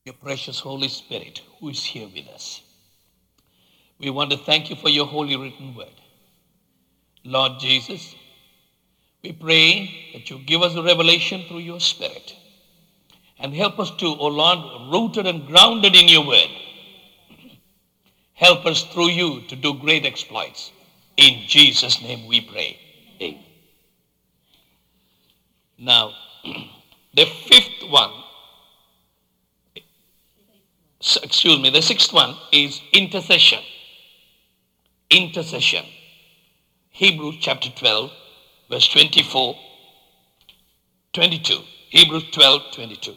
your precious Holy Spirit who is here with us. We want to thank you for your holy written word. Lord Jesus, we pray that you give us a revelation through your Spirit and help us to, O Lord, rooted and grounded in your word. Help us through you to do great exploits. In Jesus' name we pray. Amen. Now, the sixth one is intercession. Intercession. Hebrews chapter 12, verse 22. Hebrews 12, 22.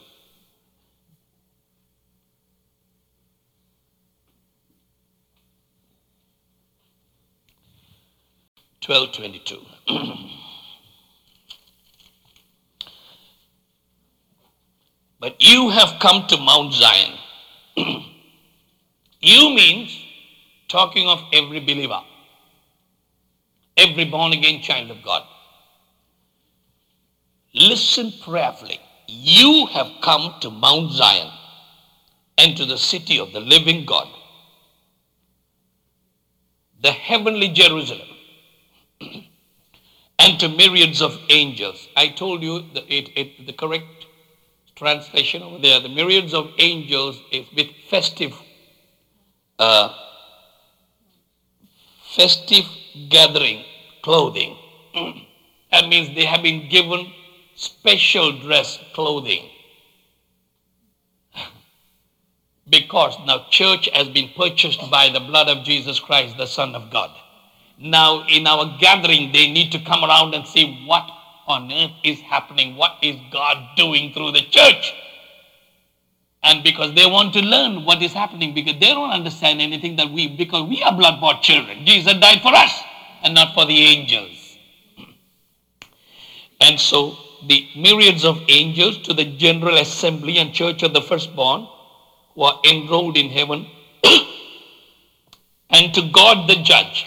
But you have come to Mount Zion. You means talking of every believer, every born again child of God. Listen prayerfully. You have come to Mount Zion and to the city of the living God, the heavenly Jerusalem, and to myriads of angels. I told you the correct translation over there. The myriads of angels is with festive gathering clothing. That means they have been given special dress clothing. Because now church has been purchased by the blood of Jesus Christ, the Son of God. Now in our gathering, they need to come around and see what on earth is happening. What is God doing through the church? And because they want to learn what is happening, because they don't understand anything because we are blood-bought children. Jesus died for us and not for the angels. And so the myriads of angels to the general assembly and church of the firstborn who are enrolled in heaven, and to God the judge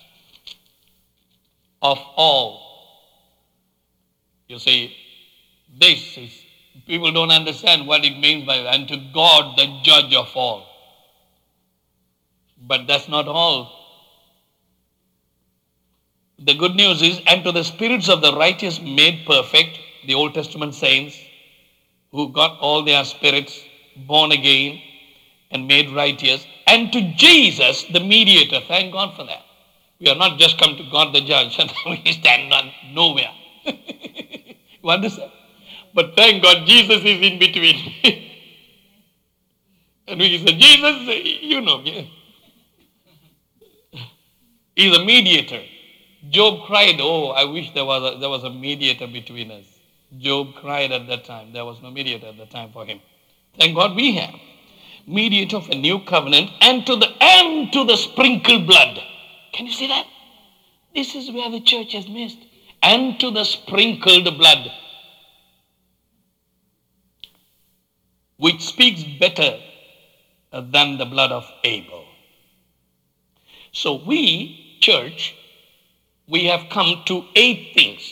of all. You see, this is, people don't understand what it means by that. And to God, the judge of all. But that's not all. The good news is, and to the spirits of the righteous made perfect, the Old Testament saints who got all their spirits born again and made righteous, and to Jesus, the mediator. Thank God for that. We are not just come to God, the judge, and we stand on nowhere. You understand? But thank God Jesus is in between. And we say, Jesus, you know, he's a mediator. Job cried, oh, I wish there was a mediator between us. Job cried at that time. There was no mediator at the time for him. Thank God we have. Mediator of a new covenant, and to the sprinkled blood. Can you see that? This is where the church has missed. And to the sprinkled blood, which speaks better than the blood of Abel. So we, church, we have come to 8 things.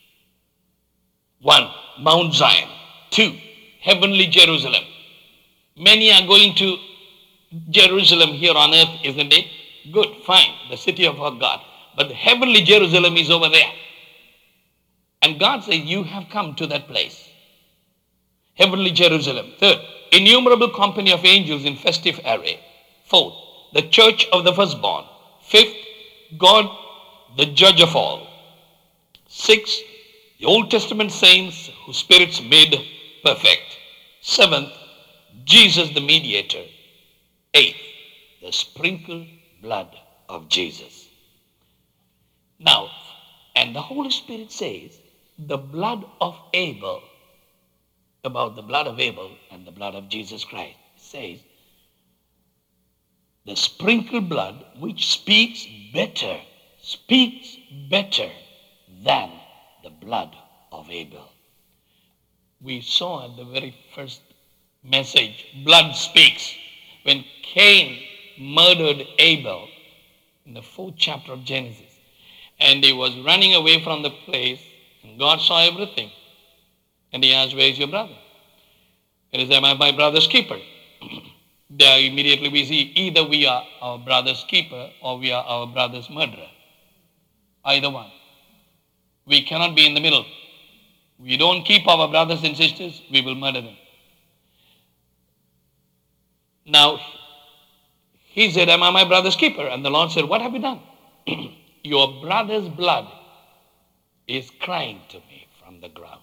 1, Mount Zion. 2, heavenly Jerusalem. Many are going to Jerusalem here on earth, isn't it? Good, fine, the city of our God. But the heavenly Jerusalem is over there. And God says, you have come to that place. Heavenly Jerusalem. 3rd, innumerable company of angels in festive array. 4th, the church of the firstborn. 5th, God, the judge of all. 6th, the Old Testament saints whose spirits made perfect. 7th, Jesus the mediator. 8th, the sprinkled blood of Jesus. Now, and the Holy Spirit says, the blood of Abel, about the blood of Abel and the blood of Jesus Christ, says, the sprinkled blood which speaks better than the blood of Abel. We saw at the very first message, blood speaks. When Cain murdered Abel in the 4th chapter of Genesis, and he was running away from the place, and God saw everything. And he asked, where is your brother? And he said, I'm my brother's keeper. there immediately we see either we are our brother's keeper or we are our brother's murderer. Either one. We cannot be in the middle. We don't keep our brothers and sisters, we will murder them. Now, he said, am I my brother's keeper? And the Lord said, what have you done? Your brother's blood is crying to me from the ground.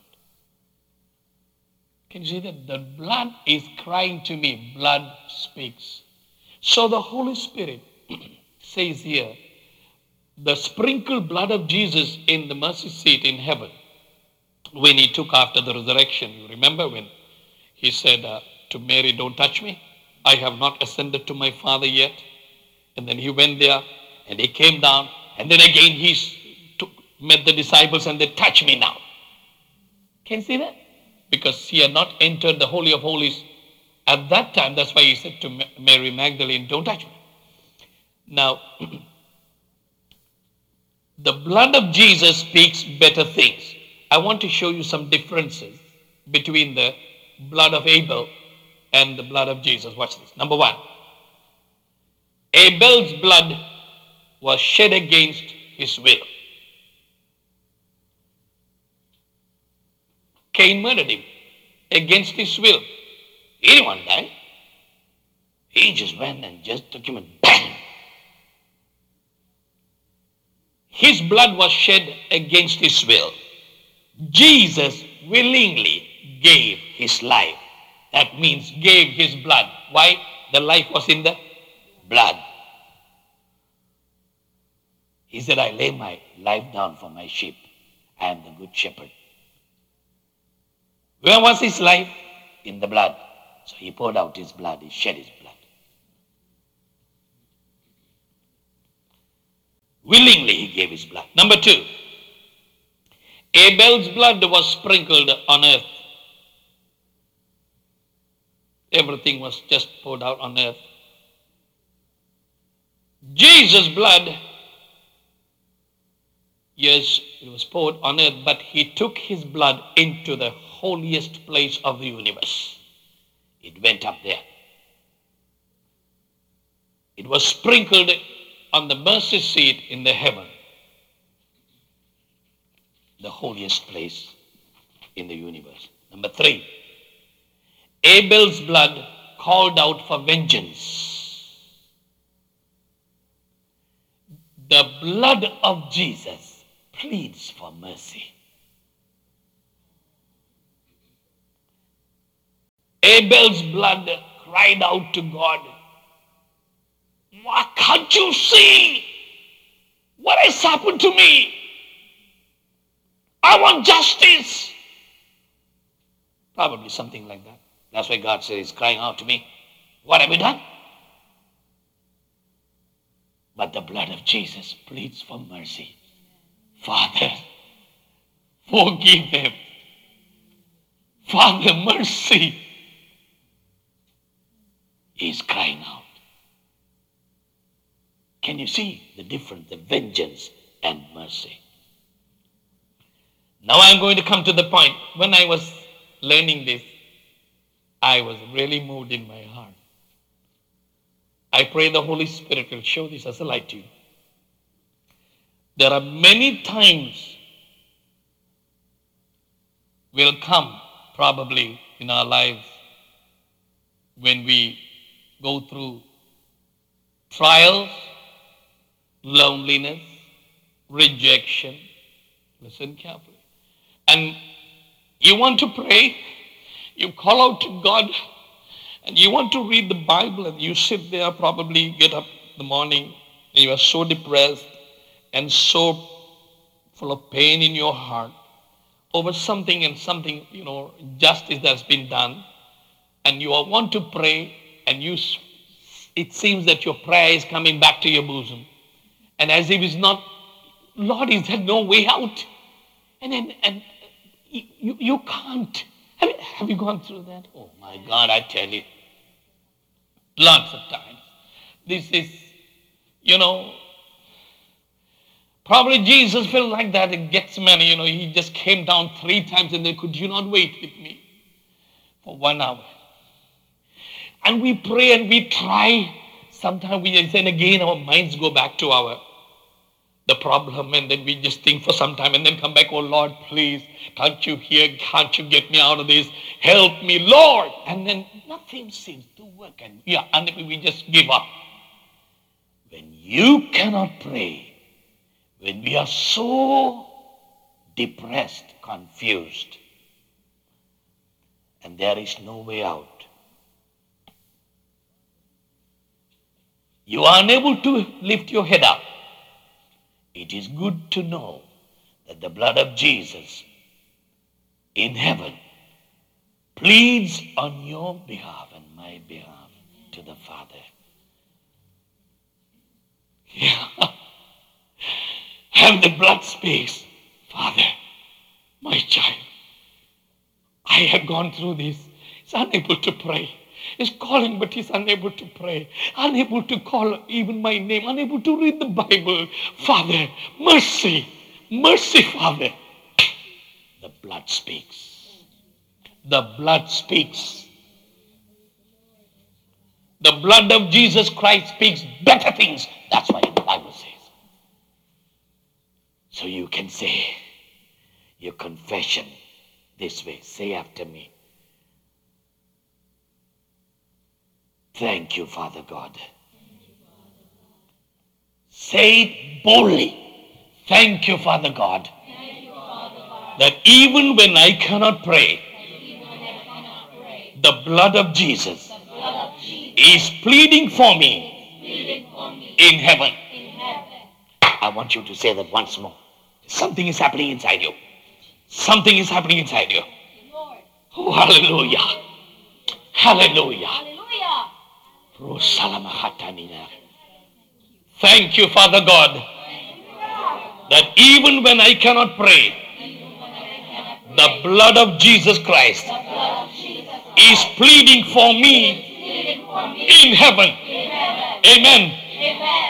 Can you see that? The blood is crying to me. Blood speaks. So the Holy Spirit says here, the sprinkled blood of Jesus in the mercy seat in heaven, when he took after the resurrection, you remember when he said to Mary, don't touch me. I have not ascended to my Father yet. And then he went there and he came down. And then again he met the disciples and they touch me now. Can you see that? Because he had not entered the Holy of Holies at that time. That's why he said to Mary Magdalene, don't touch me. Now, the blood of Jesus speaks better things. I want to show you some differences between the blood of Abel and the blood of Jesus. Watch this. Number one, Abel's blood was shed against his will. Cain murdered him against his will. He didn't want to die. He just went and just took him and bang. His blood was shed against his will. Jesus willingly gave his life. That means gave his blood. Why? The life was in the blood. He said, I lay my life down for my sheep. I am the good shepherd. Where was his life? In the blood. So he poured out his blood. He shed his blood. Willingly he gave his blood. Number two, Abel's blood was sprinkled on earth. Everything was just poured out on earth. Jesus' blood, yes, it was poured on earth, but he took his blood into the holiest place of the universe. It went up there. It was sprinkled on the mercy seat in the heaven. The holiest place in the universe. Number three, Abel's blood called out for vengeance. The blood of Jesus pleads for mercy. Abel's blood cried out to God, why can't you see what has happened to me? I want justice. Probably something like that. That's why God says, he's crying out to me. What have you done? But the blood of Jesus pleads for mercy. Father, forgive them. Father, mercy. He's crying out. Can you see the difference, the vengeance and mercy? Now I'm going to come to the point. When I was learning this, I was really moved in my heart. I pray the Holy Spirit will show this as a light to you. There are many times will come probably in our lives when we go through trials, loneliness, rejection. Listen carefully. And you want to pray, you call out to God, and you want to read the Bible, and you sit there, probably get up in the morning, and you are so depressed and so full of pain in your heart over something and something, justice that's been done, and you want to pray, and it seems that your prayer is coming back to your bosom. And as if it's not, Lord, is there no way out? And you can't. Have you gone through that? Oh my God, I tell you. Lots of times. This is, probably Jesus felt like that in Gethsemane. He just came down 3 times and then, could you not wait with me for 1 hour? And we pray and we try. Sometimes then again our minds go back to the problem, and then we just think for some time and then come back, oh Lord, please, can't you hear? Can't you get me out of this? Help me, Lord. And then nothing seems to work, and we just give up. When you cannot pray, when we are so depressed, confused, and there is no way out, you are unable to lift your head up, it is good to know that the blood of Jesus in heaven pleads on your behalf and my behalf to the Father. Yeah. And the blood speaks, Father, my child, I have gone through this. He's unable to pray. He's calling, but he's unable to pray. Unable to call even my name. Unable to read the Bible. Father, mercy. Mercy, Father. The blood speaks. The blood speaks. The blood of Jesus Christ speaks better things. That's what the Bible says. So you can say your confession this way. Say after me. Thank you, Father God. Say it boldly. Thank you, Father God. That even when I cannot pray, the blood of Jesus is pleading for me in heaven. I want you to say that once more. Something is happening inside you. Something is happening inside you. Oh, hallelujah. Hallelujah. Thank you, Father God, that even when I cannot pray, the blood of Jesus Christ is pleading for me in heaven. Amen.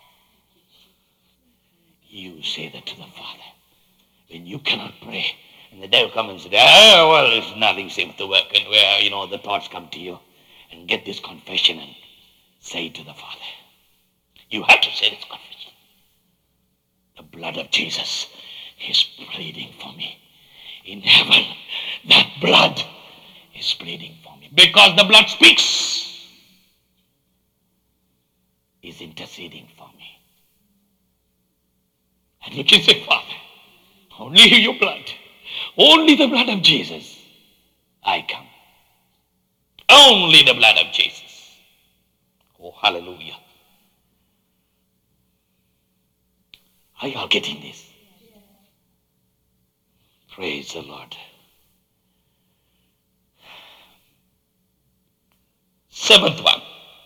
You say that to the Father when you cannot pray, and the devil comes and says, well, nothing seems to work, and where the thoughts come to you. And get this confession and say it to the Father. You have to say this confession. The blood of Jesus is pleading for me in heaven. That blood is pleading for me. Because the blood speaks. Is interceding for me. And you can say, Father, only your blood, only the blood of Jesus, I come. Only the blood of Jesus. Oh, hallelujah. Are you all getting this? Praise the Lord. Seventh one.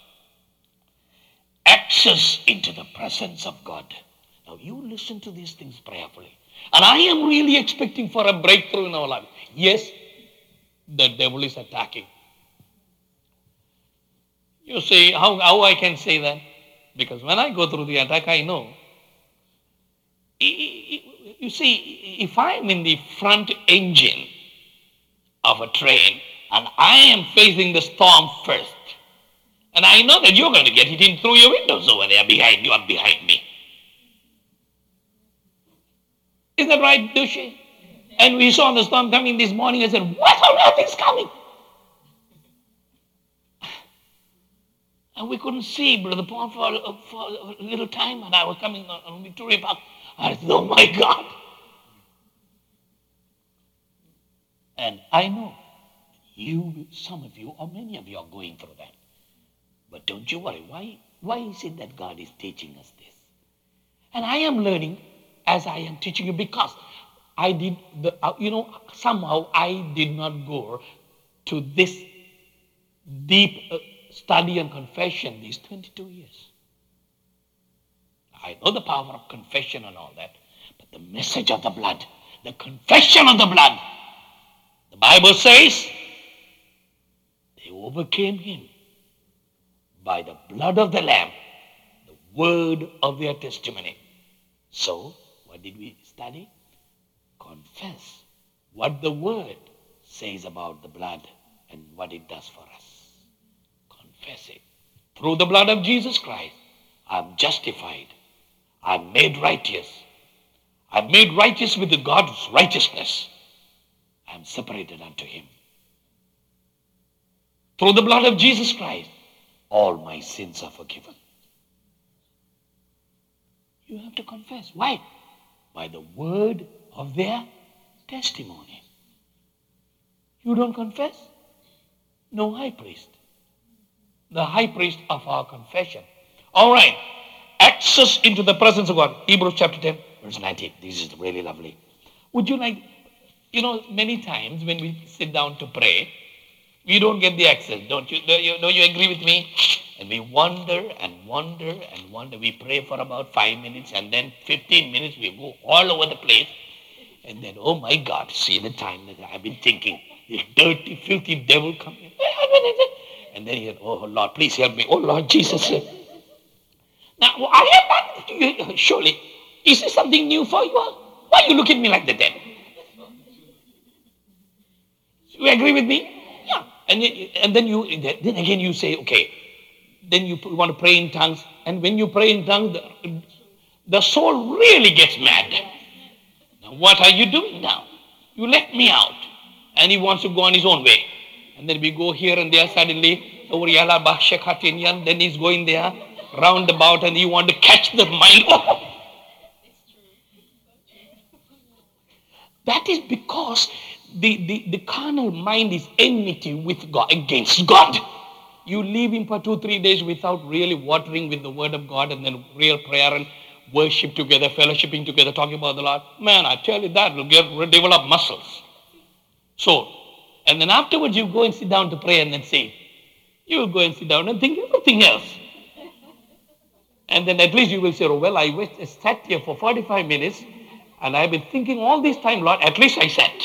Access into the presence of God. Now you listen to these things prayerfully. And I am really expecting for a breakthrough in our life. Yes, the devil is attacking. You say, how I can say that? Because when I go through the attack, I know. You see, if I'm in the front engine of a train and I am facing the storm first, and I know that you're going to get it in through your windows over there behind you and behind me. Is that right, Dushi? And we saw the storm coming this morning and said, what on earth is coming? And we couldn't see Brother Paul for a little time, and I was coming on Victoria Park. I said, oh my God. And I know some of you, or many of you are going through that. But don't you worry. Why is it that God is teaching us this? And I am learning as I am teaching you, because I did, somehow I did not go to this deep study and confession these 22 years. I know the power of confession and all that, but the message of the blood, the confession of the blood, the Bible says they overcame him by the blood of the Lamb, the word of their testimony. So, what did we study? Confess what the word says about the blood and what it does for us. confess it. Through the blood of Jesus Christ, I'm justified. I'm made righteous. I'm made righteous with God's righteousness. I'm separated unto him. Through the blood of Jesus Christ, all my sins are forgiven. You have to confess. Why? By the word of their testimony. You don't confess? No high priest. The high priest of our confession. All right. Access into the presence of God. Hebrews chapter 10, verse 19. This is really lovely. Would you like, many times when we sit down to pray, we don't get the access. Don't you agree with me? And we wonder and wonder and wonder. We pray for about 5 minutes and then 15 minutes we go all over the place. And then, oh my God, see the time that I've been thinking. This dirty, filthy devil come in. And then he said, oh Lord, please help me. Oh Lord Jesus. Now, I have done, surely, is this something new for you all? Why you look at me like that then? You agree with me? Yeah. And then again you say, okay, then you want to pray in tongues. And when you pray in tongues, the soul really gets mad. Now, what are you doing now? You left me out. And he wants to go on his own way. And then we go here and there suddenly, then he's going there, roundabout, and you want to catch the mind. Oh. That is because the carnal mind is enmity with God, against God. You leave him for 2-3 days without really watering with the word of God and then real prayer and worship together, fellowshipping together, talking about the Lord. Man, I tell you that will develop muscles. So, and then afterwards you go and sit down to pray and then say, you will go and sit down and think everything else. And then at least you will say, oh, well, I sat here for 45 minutes and I've been thinking all this time, Lord, at least I sat.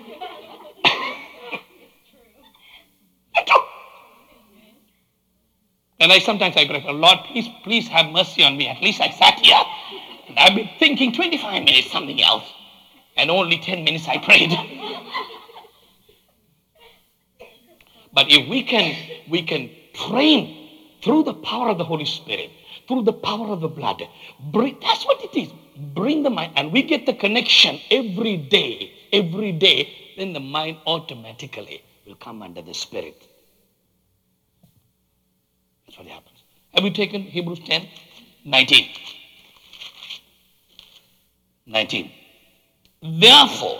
And sometimes I pray, Lord, please have mercy on me. At least I sat here. And I've been thinking 25 minutes something else. And only 10 minutes I prayed. But if we can train through the power of the Holy Spirit, through the power of the blood, that's what it is. Bring the mind, and we get the connection every day, then the mind automatically will come under the Spirit. That's what happens. Have you taken Hebrews 10? 19. Therefore,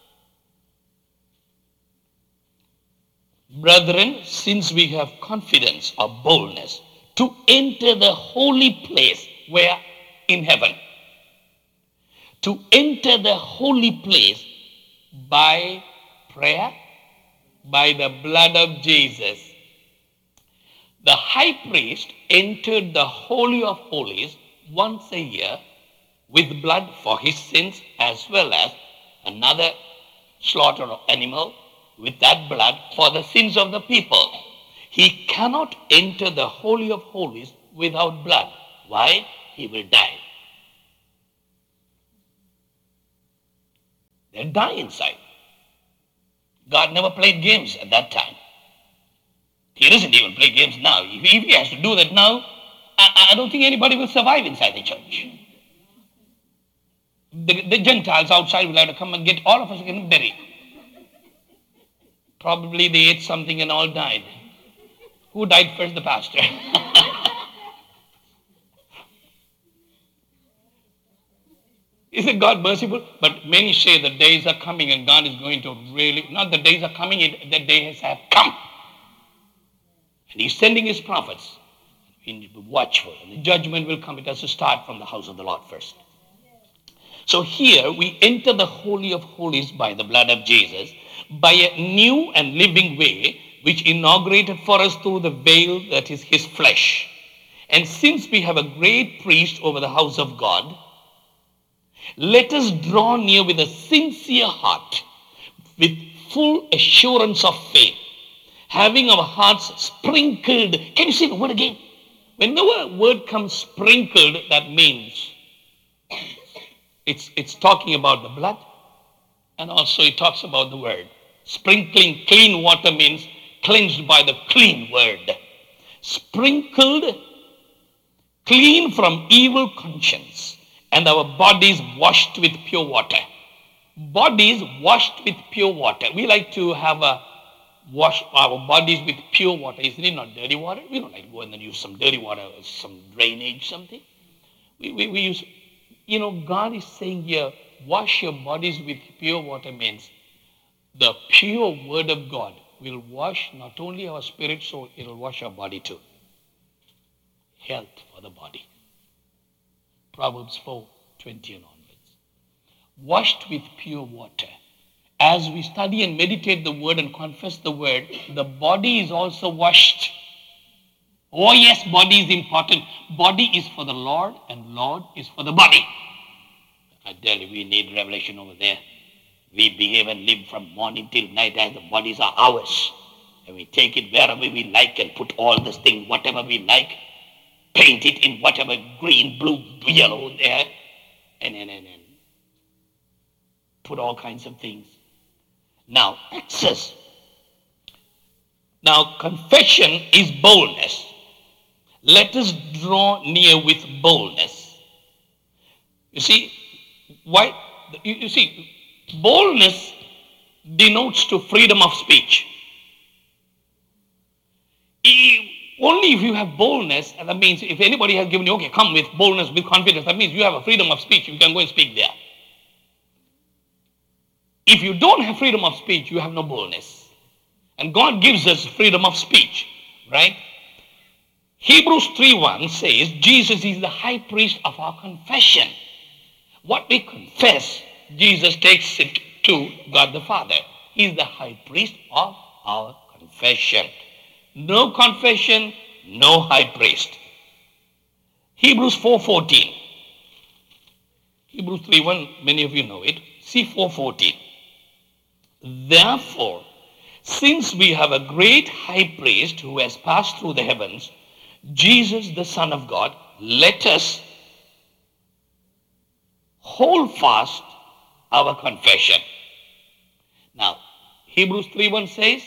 brethren, since we have confidence or boldness to enter the holy place where in heaven, to enter the holy place by prayer, by the blood of Jesus. The high priest entered the Holy of Holies once a year with blood for his sins, as well as another slaughtered animal with that blood for the sins of the people. He cannot enter the Holy of Holies without blood. Why? He will die. They'll die inside. God never played games at that time. He doesn't even play games now. If he has to do that now, I don't think anybody will survive inside the church. The Gentiles outside will have to come and get all of us and bury. Probably they ate something and all died. Who died first? The pastor. Isn't God merciful? But many say the days are coming and God is going to really, not the days are coming, the days have come. And he's sending his prophets. We need to be watchful. And the judgment will come. It has to start from the house of the Lord first. So here we enter the Holy of Holies by the blood of Jesus, by a new and living way, which inaugurated for us through the veil that is his flesh. And since we have a great priest over the house of God, let us draw near with a sincere heart, with full assurance of faith, having our hearts sprinkled. Can you see the word again? When the word comes sprinkled, that means it's talking about the blood, and also it talks about the word. Sprinkling clean water means cleansed by the clean word. sprinkled, clean from evil conscience, and our bodies washed with pure water. Bodies washed with pure water. We like to have wash our bodies with pure water. Isn't it not dirty water? We don't like to go and then use some dirty water, some drainage, something. We use, God is saying here, wash your bodies with pure water means the pure word of God will wash not only our spirit, soul, it will wash our body too. Health for the body. Proverbs 4:20 and onwards. Washed with pure water. As we study and meditate the word and confess the word, the body is also washed. Oh yes, body is important. Body is for the Lord and Lord is for the body. I tell you, we need revelation over there. We behave and live from morning till night as the bodies are ours. And we take it wherever we like and put all this thing, whatever we like, paint it in whatever green, blue, yellow there, and put all kinds of things. Now, access. Now, confession is boldness. Let us draw near with boldness. You see, why? You see, boldness denotes to freedom of speech. Only if you have boldness, and that means if anybody has given you, okay, come with boldness, with confidence, that means you have a freedom of speech. You can go and speak there. If you don't have freedom of speech, you have no boldness. And God gives us freedom of speech, right? Hebrews 3:1 says, Jesus is the high priest of our confession. What we confess, Jesus takes it to God the Father. He is the high priest of our confession. No confession, no high priest. Hebrews 4:14. Hebrews 3:1, many of you know it. See 4:14. Therefore, since we have a great high priest who has passed through the heavens, Jesus the Son of God, let us hold fast our confession. Now, Hebrews 3:1 says,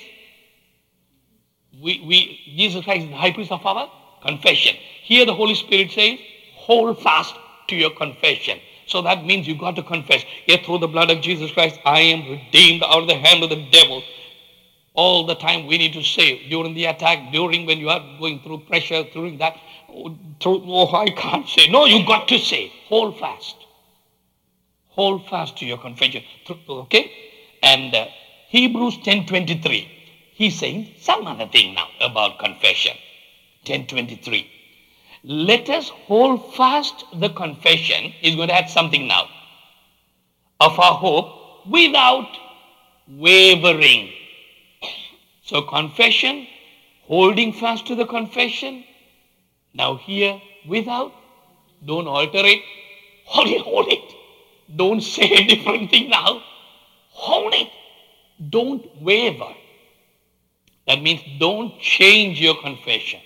Jesus Christ is the high priest of our confession. Here the Holy Spirit says, hold fast to your confession. So that means you got to confess. Yet through the blood of Jesus Christ, I am redeemed out of the hand of the devil. All the time we need to say, during the attack, during when you are going through pressure, during that, I can't say. No, you got to say, hold fast. Hold fast to your confession. Okay? And Hebrews 10:23. He's saying some other thing now about confession. 10:23. Let us hold fast the confession. He's going to add something now. Of our hope without wavering. So confession, holding fast to the confession. Now here, without, don't alter it. Hold it. Don't say a different thing now. Hold it. Don't waver. That means don't change your confession.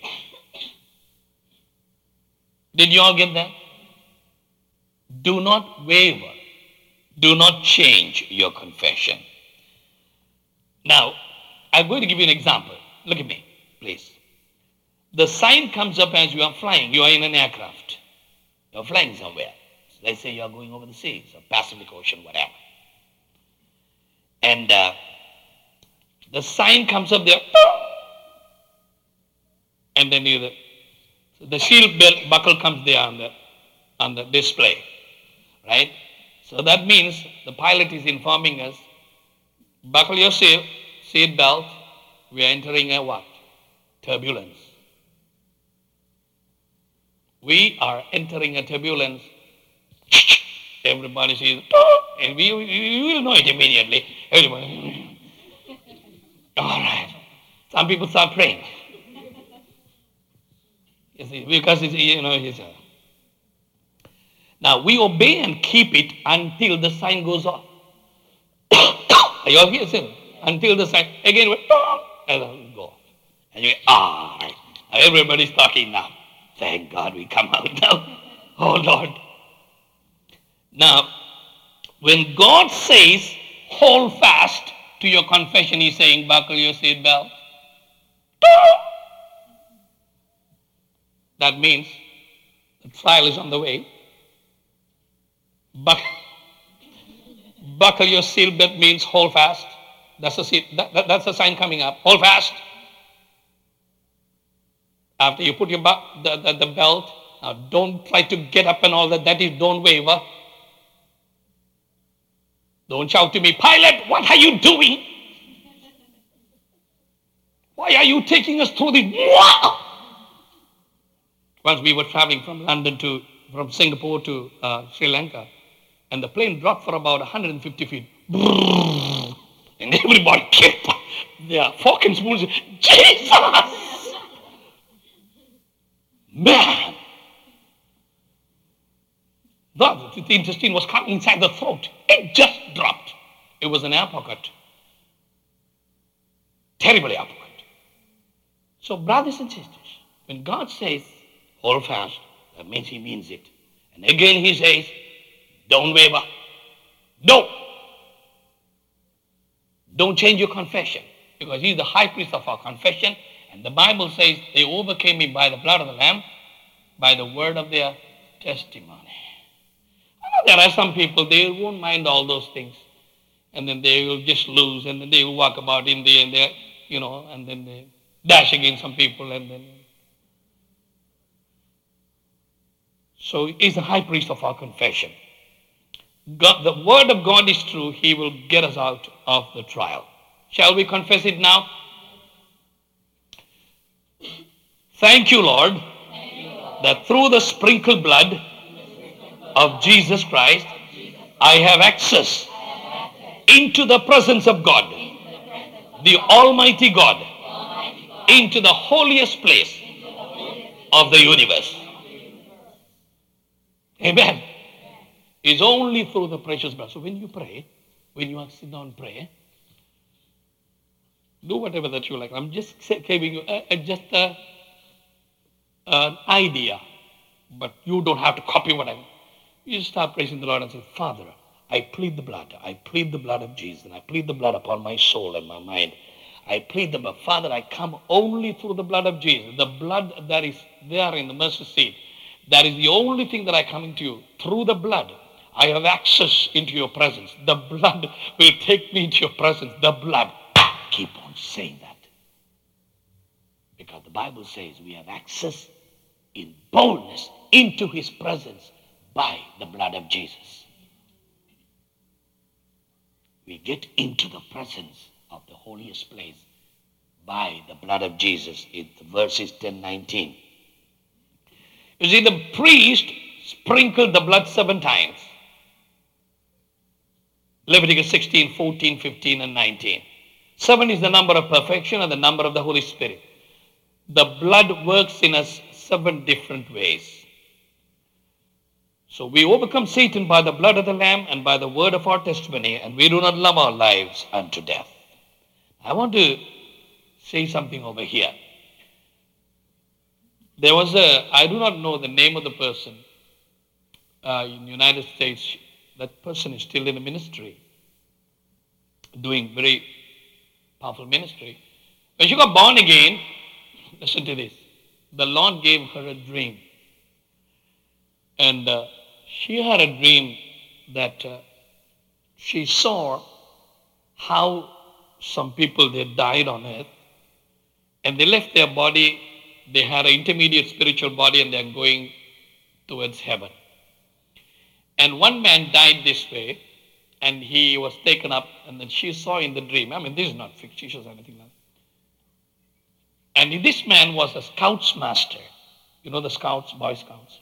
Did you all get that? Do not waver. Do not change your confession. Now, I'm going to give you an example. Look at me, please. The sign comes up as you are flying. You are in an aircraft. You're flying somewhere. So let's say you're going over the seas or Pacific Ocean, whatever. And the sign comes up there. And then the shield belt buckle comes there on the display. Right? So that means the pilot is informing us, buckle your seat belt, we are entering a what? Turbulence. We are entering a turbulence. Everybody sees, and we will know it immediately. Everybody, all right. Some people start praying. You see, because it's, now we obey and keep it until the sign goes off. Are you all here? Sir? Until the sign, again, and then go. And you all right. Now everybody's talking now. Thank God we come out now. Oh Lord. Now, when God says, hold fast to your confession, he's saying, buckle your seatbelt. That means the trial is on the way. Buckle your seatbelt means hold fast. That's a sign coming up. Hold fast. After you put your the belt, now don't try to get up and all that. That is, don't waver. Don't shout to me, Pilot, what are you doing? Why are you taking us through this? Once we were traveling from Singapore to Sri Lanka, and the plane dropped for about 150 feet. And everybody kept their fork and spoons. Jesus! Man! The intestine was caught inside the throat. It just dropped. It was an uppercut. Terribly uppercut. So, brothers and sisters, when God says, hold fast, that means he means it. And again he says, don't waver. Don't change your confession, because he's the high priest of our confession. And the Bible says they overcame him by the blood of the Lamb, by the word of their testimony. There are some people, they won't mind all those things. And then they will just lose, and then they will walk about in there and there, and then they dash against some people, and then. So he's the high priest of our confession. God, the word of God is true. He will get us out of the trial. Shall we confess it now? Thank you, Lord, that through the sprinkled blood of Jesus Christ, I have access into the presence of God, the Almighty God, into the holiest place of the universe. Amen. It's only through the precious blood. So when you pray, when you sit down and pray, do whatever that you like. I'm just giving you an idea, but you don't have to copy what I'm. You just start praising the Lord and say, Father, I plead the blood. I plead the blood of Jesus, and I plead the blood upon my soul and my mind. I plead the blood. Father, I come only through the blood of Jesus, the blood that is there in the mercy seat. That is the only thing that I come into you. Through the blood, I have access into your presence. The blood will take me into your presence. The blood. Keep on saying that. Because the Bible says we have access in boldness into his presence by the blood of Jesus. We get into the presence of the holiest place by the blood of Jesus. In verses 10-19. You see, the priest sprinkled the blood 7 times. Leviticus 16, 14, 15, and 19. 7 is the number of perfection and the number of the Holy Spirit. The blood works in us 7 different ways. So we overcome Satan by the blood of the Lamb and by the word of our testimony, and we do not love our lives unto death. I want to say something over here. There was I do not know the name of the person in the United States. That person is still in the ministry, doing very powerful ministry. When she got born again, listen to this. The Lord gave her a dream. And she had a dream that she saw how some people, they died on earth, and they left their body. They had an intermediate spiritual body, and they're going towards heaven. And one man died this way, and he was taken up, and then she saw in the dream. I mean, this is not fictitious or anything like that. And this man was a Scouts master. You know the Scouts, Boy Scouts.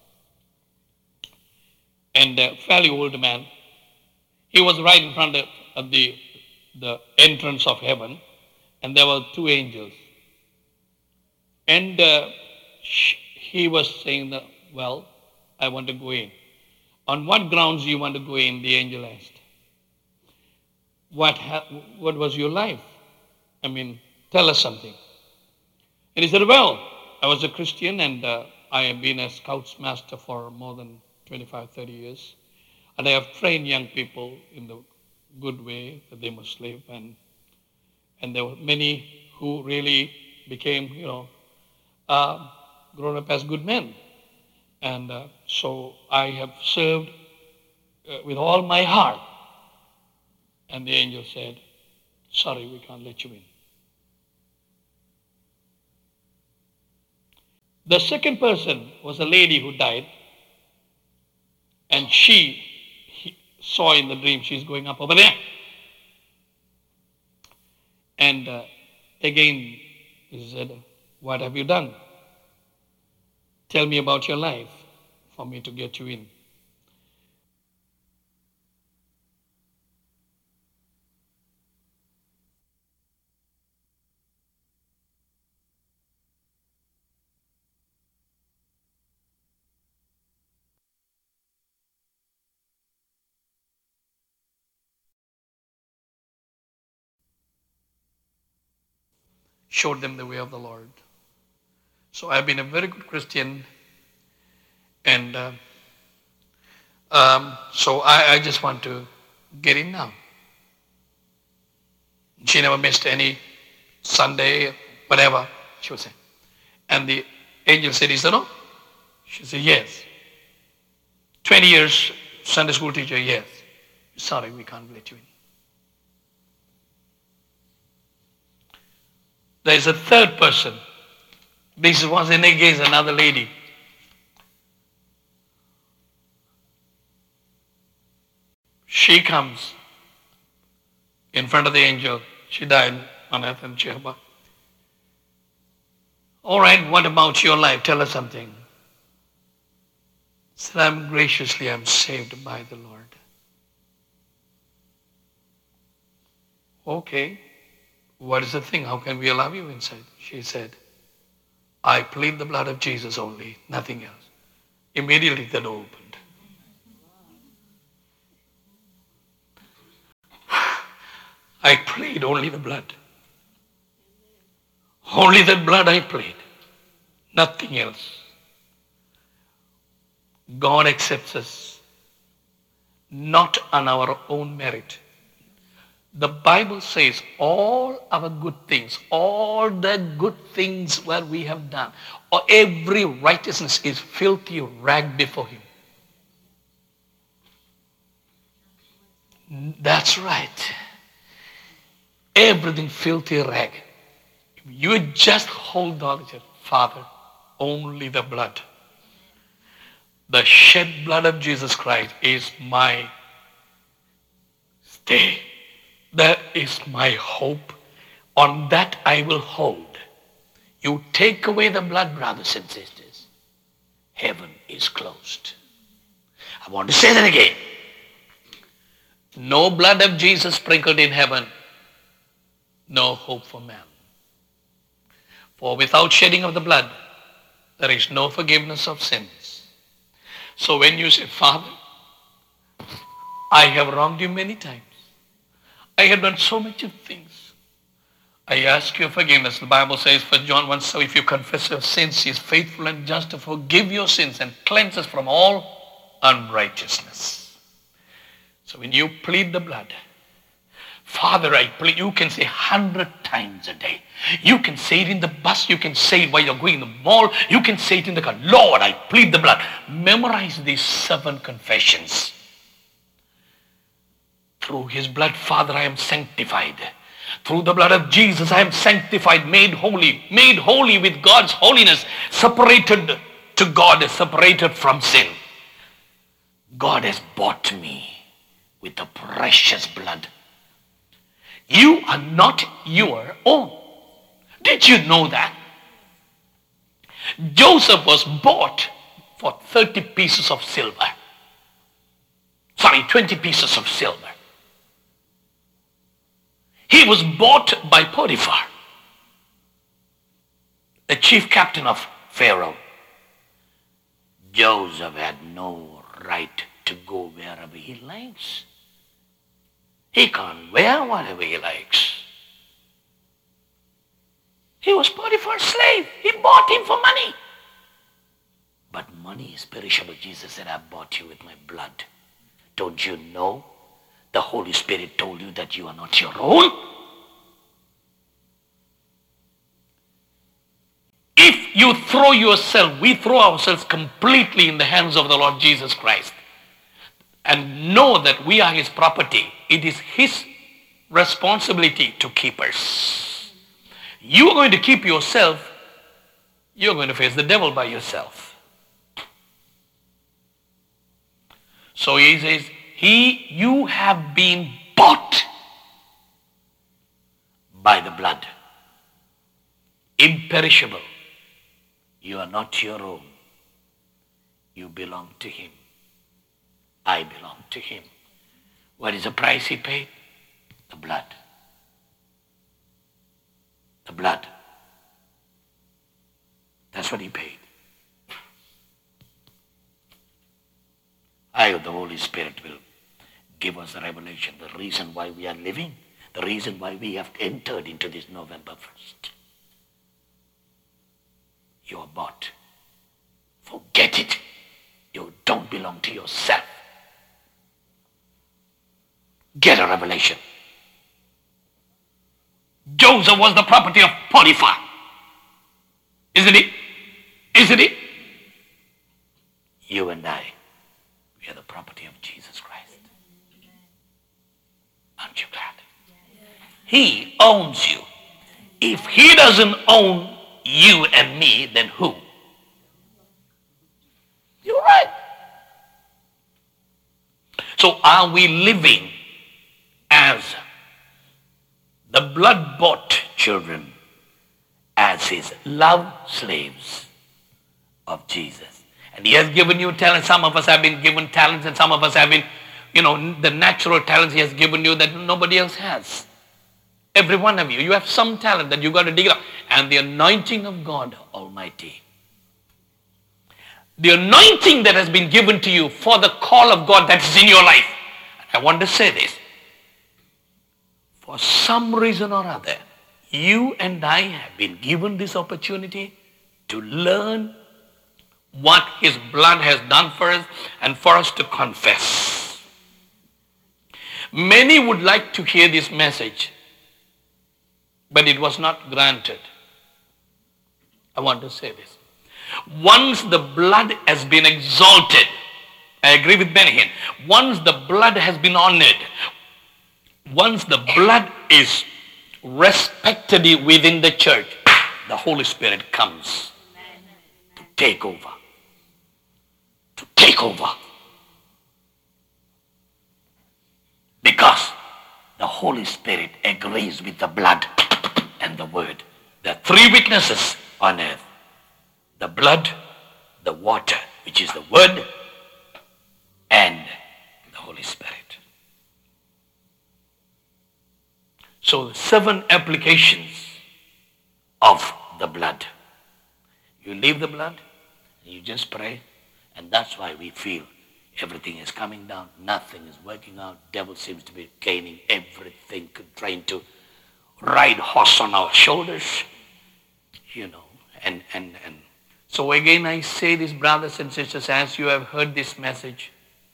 And a fairly old man. He was right in front of the entrance of heaven, and there were 2 angels. And he was saying that, well, I want to go in. On what grounds do you want to go in? The angel asked. What was your life? I mean, tell us something. And he said, well, I was a Christian, and I have been a Scouts master for more than 25, 30 years. And I have trained young people in the good way that they must live. And there were many who really became, grown up as good men. And so I have served with all my heart. And the angel said, sorry, we can't let you in. The second person was a lady who died, and he saw in the dream she's going up over there. And again, he said, what have you done? Tell me about your life for me to get you in. Showed them the way of the Lord. So I've been a very good Christian, and so I just want to get in now. She never missed any Sunday, whatever she would say. And the angel said, is that all? She said, yes. 20 years Sunday school teacher, yes. Sorry, we can't let you in. There is a third person. This was against another lady. She comes in front of the angel. She died on earth in Jehovah. All right, what about your life? Tell us something. Said, I'm saved by the Lord. Okay, what is the thing? How can we allow you inside? She said, I plead the blood of Jesus only, nothing else. Immediately the door opened. I plead only the blood. Only the blood I plead. Nothing else. God accepts us not on our own merit. The Bible says all our good things, all the good things that we have done, or every righteousness is filthy rag before Him. That's right. Everything filthy rag. You just hold on and say, Father, only the blood. The shed blood of Jesus Christ is my stay. That is my hope. On that I will hold. You take away the blood, brothers and sisters, heaven is closed. I want to say that again. No blood of Jesus sprinkled in heaven. No hope for man. For without shedding of the blood, there is no forgiveness of sins. So when you say, Father, I have wronged you many times. I have done so much of things. I ask your forgiveness. The Bible says, for John 1, so if you confess your sins, He is faithful and just to forgive your sins and cleanse us from all unrighteousness. So when you plead the blood, Father, I plead, you can say 100 times a day. You can say it in the bus. You can say it while you're going to the mall. You can say it in the car. Lord, I plead the blood. Memorize these 7 confessions. Through His blood, Father, I am sanctified. Through the blood of Jesus, I am sanctified, made holy with God's holiness, separated to God, separated from sin. God has bought me with the precious blood. You are not your own. Did you know that? Joseph was bought for 30 pieces of silver. 20 pieces of silver. He was bought by Potiphar, the chief captain of Pharaoh. Joseph had no right to go wherever he likes. He can't wear whatever he likes. He was Potiphar's slave. He bought him for money. But money is perishable. Jesus said, I bought you with my blood. Don't you know? The Holy Spirit told you that you are not your own. If you throw yourself, we throw ourselves completely in the hands of the Lord Jesus Christ and know that we are his property. It is his responsibility to keep us. You are going to keep yourself, you're going to face the devil by yourself. So he says, you have been bought by the blood. Imperishable. You are not your own. You belong to him. I belong to him. What is the price he paid? The blood. The blood. That's what he paid. I, the Holy Spirit, will give us a revelation, the reason why we are living, the reason why we have entered into this November 1st. You are bought. Forget it. You don't belong to yourself. Get a revelation. Joseph was the property of Potiphar. Isn't it? Isn't it? You and I, we are the property of Jesus Christ. Aren't you glad? He owns you. If he doesn't own you and me, then who? You're right. So are we living as the blood-bought children, as his love slaves of Jesus? And he has given you talents. Some of us have been given talents, and some of us have been, the natural talents he has given you that nobody else has. Every one of you, you have some talent that you got to dig up. And the anointing of God Almighty, the anointing that has been given to you for the call of God that is in your life. I want to say this. For some reason or other, you and I have been given this opportunity to learn what his blood has done for us and for us to confess. Many would like to hear this message, but it was not granted. I want to say this. Once the blood has been exalted, I agree with Benny Hinn. Once the blood has been honored, once the blood is respected within the church, the Holy Spirit comes to take over. To take over. Because the Holy Spirit agrees with the blood and the word. There are three witnesses on earth. The blood, the water, which is the word, and the Holy Spirit. So 7 applications of the blood. You leave the blood, you just pray, and that's why we feel everything is coming down, nothing is working out, devil seems to be gaining everything, trying to ride horse on our shoulders, and so again I say this, brothers and sisters, as you have heard this message,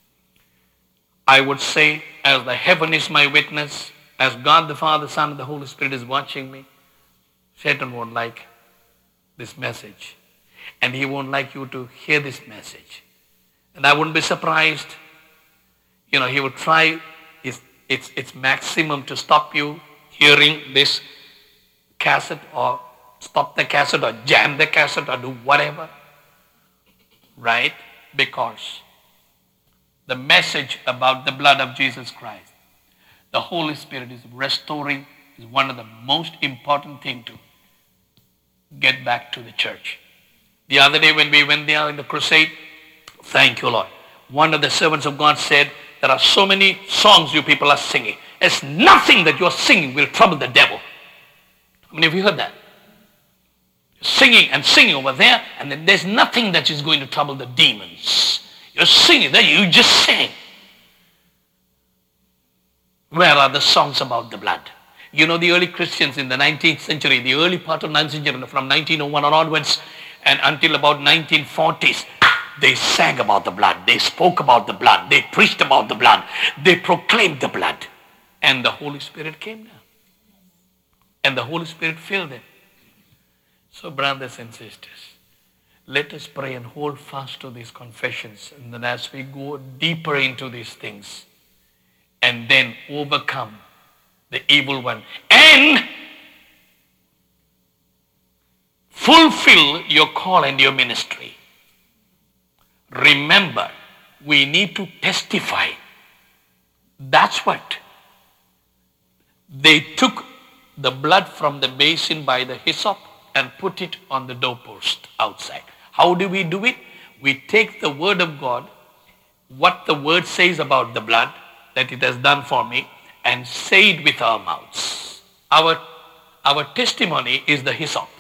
I would say, as the heaven is my witness, as God the Father, Son, and the Holy Spirit is watching me, Satan won't like this message. And he won't like you to hear this message. And I wouldn't be surprised, he would try its maximum to stop you hearing this cassette, or stop the cassette, or jam the cassette, or do whatever. Right? Because the message about the blood of Jesus Christ, the Holy Spirit is restoring, is one of the most important things to get back to the church. The other day when we went there in the crusade, thank you, Lord, one of the servants of God said, there are so many songs you people are singing. There's nothing that you're singing will trouble the devil. How many of you heard that? Singing and singing over there, and then there's nothing that is going to trouble the demons. You're singing there, you just sing. Where are the songs about the blood? The early Christians in the 19th century, the early part of 19th century, from 1901 onwards and until about 1940s, they sang about the blood. They spoke about the blood. They preached about the blood. They proclaimed the blood. And the Holy Spirit came down. And the Holy Spirit filled them. So, brothers and sisters, let us pray and hold fast to these confessions. And then as we go deeper into these things, and then overcome the evil one and fulfill your call and your ministry. Remember, we need to testify. That's what. They took the blood from the basin by the hyssop and put it on the doorpost outside. How do we do it? We take the word of God, what the word says about the blood, that it has done for me, and say it with our mouths. Our testimony is the hyssop.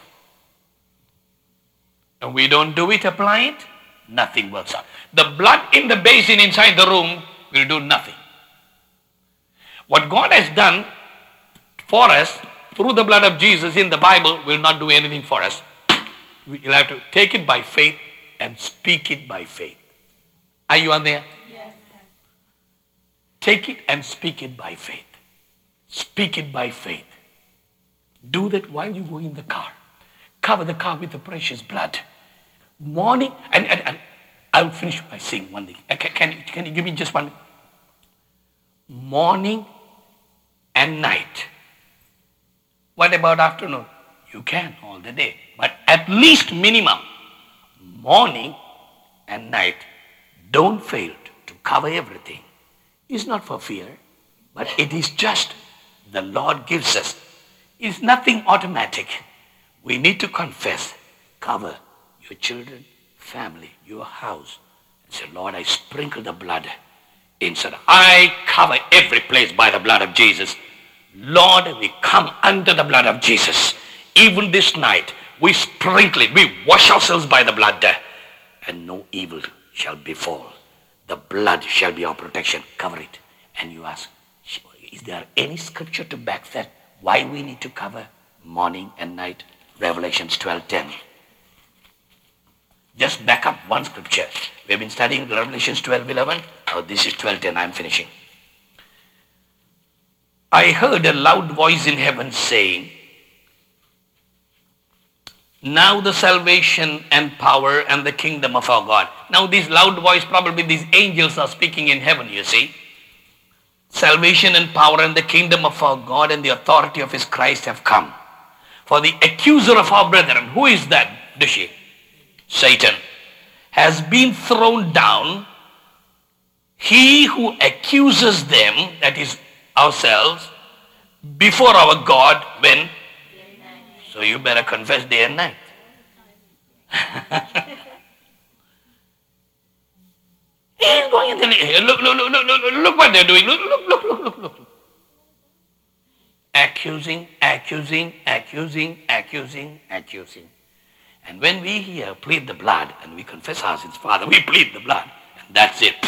And we don't do it, apply it, nothing works out. The blood in the basin inside the room will do nothing. What God has done for us through the blood of Jesus in the Bible will not do anything for us. We'll have to take it by faith and speak it by faith. Are you on there? Yes. Take it and speak it by faith. Speak it by faith. Do that while you go in the car. Cover the car with the precious blood. Morning, and I'll finish by saying one thing. Can you give me just one? Morning and night. What about afternoon? You can all the day. But at least minimum, morning and night, don't fail to cover everything. It's not for fear, but it is just the Lord gives us. It's nothing automatic. We need to confess, cover your children, family, your house. And say, Lord, I sprinkle the blood inside. I cover every place by the blood of Jesus. Lord, we come under the blood of Jesus. Even this night, we sprinkle it. We wash ourselves by the blood. And no evil shall befall. The blood shall be our protection. Cover it. And you ask, is there any scripture to back that? Why we need to cover morning and night? Revelations 12:10. Just back up one scripture. We've been studying Revelations 12:11. Oh, this is 12:10. I'm finishing. I heard a loud voice in heaven saying, now the salvation and power and the kingdom of our God. Now this loud voice, probably these angels are speaking in heaven, you see. Salvation and power and the kingdom of our God and the authority of his Christ have come. For the accuser of our brethren, who is that, Dishi? Satan, has been thrown down. He who accuses them, that is ourselves, before our God when? So you better confess day and night. He's going in the look what they're doing. Look. Accusing. And when we here plead the blood and we confess our sins, Father, we plead the blood. And that's it.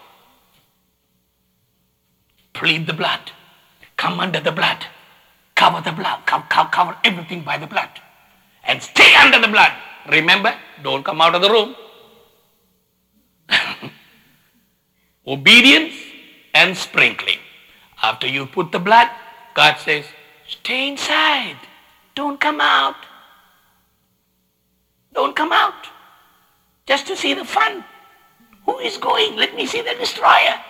Plead the blood. Come under the blood. Cover the blood. Cover everything by the blood. And stay under the blood. Remember, don't come out of the room. Obedience and sprinkling. After you put the blood, God says, stay inside. Don't come out. Don't come out. Just to see the fun. Who is going? Let me see the destroyer.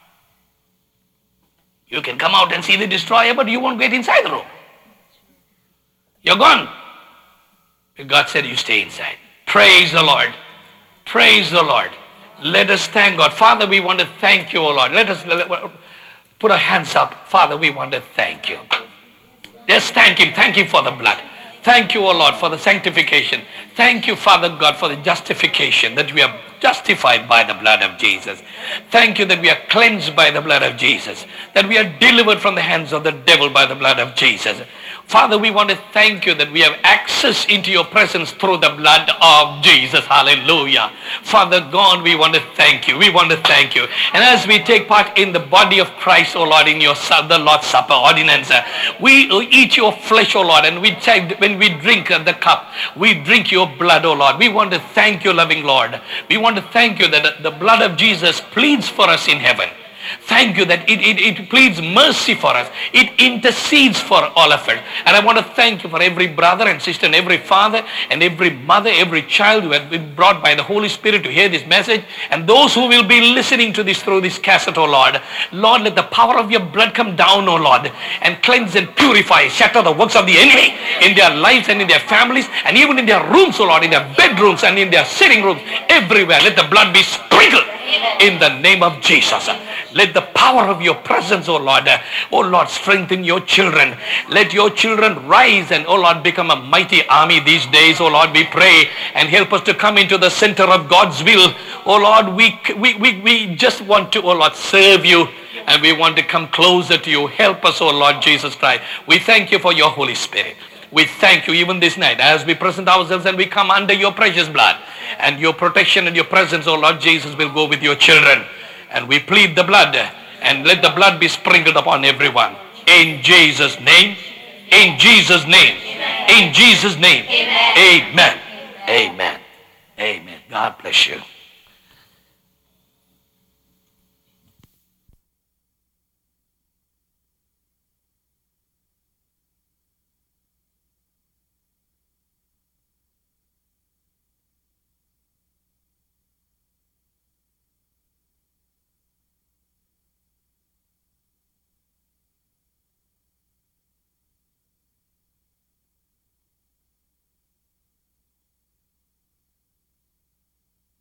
You can come out and see the destroyer, but you won't get inside the room. You're gone. God said you stay inside. Praise the Lord. Praise the Lord. Let us thank God. Father, we want to thank you, O Lord. Let us put our hands up. Father, we want to thank you. Just thank him. Thank him for the blood. Thank you, O Lord, for the sanctification. Thank you, Father God, for the justification, that we are justified by the blood of Jesus. Thank you that we are cleansed by the blood of Jesus, that we are delivered from the hands of the devil by the blood of Jesus. Father, we want to thank you that we have access into your presence through the blood of Jesus. Hallelujah. Father God, we want to thank you. We want to thank you. And as we take part in the body of Christ, O Lord, in your the Lord's Supper ordinance, we eat your flesh, O Lord, and when we drink the cup, we drink your blood, O Lord. We want to thank you, loving Lord. We want to thank you that the blood of Jesus pleads for us in heaven. Thank you that it pleads mercy for us. It intercedes for all of us. And I want to thank you for every brother and sister and every father and every mother, every child who has been brought by the Holy Spirit to hear this message, and those who will be listening to this through this cassette, oh Lord. Lord, let the power of your blood come down, oh Lord, and cleanse and purify, shatter the works of the enemy in their lives and in their families and even in their rooms, oh Lord, in their bedrooms and in their sitting rooms, everywhere. Let the blood be sprinkled in the name of Jesus. Let the power of your presence, oh Lord, strengthen your children. Let your children rise and, oh Lord, become a mighty army these days, oh Lord, we pray, and help us to come into the center of God's will. Oh Lord, we just want to, oh Lord, serve you, and we want to come closer to you. Help us, oh Lord Jesus Christ. We thank you for your Holy Spirit. We thank you even this night as we present ourselves and we come under your precious blood, and your protection and your presence, oh Lord Jesus, will go with your children. And we plead the blood, and let the blood be sprinkled upon everyone. In Jesus' name, in Jesus' name, in Jesus' name, amen. Amen. Amen. God bless you.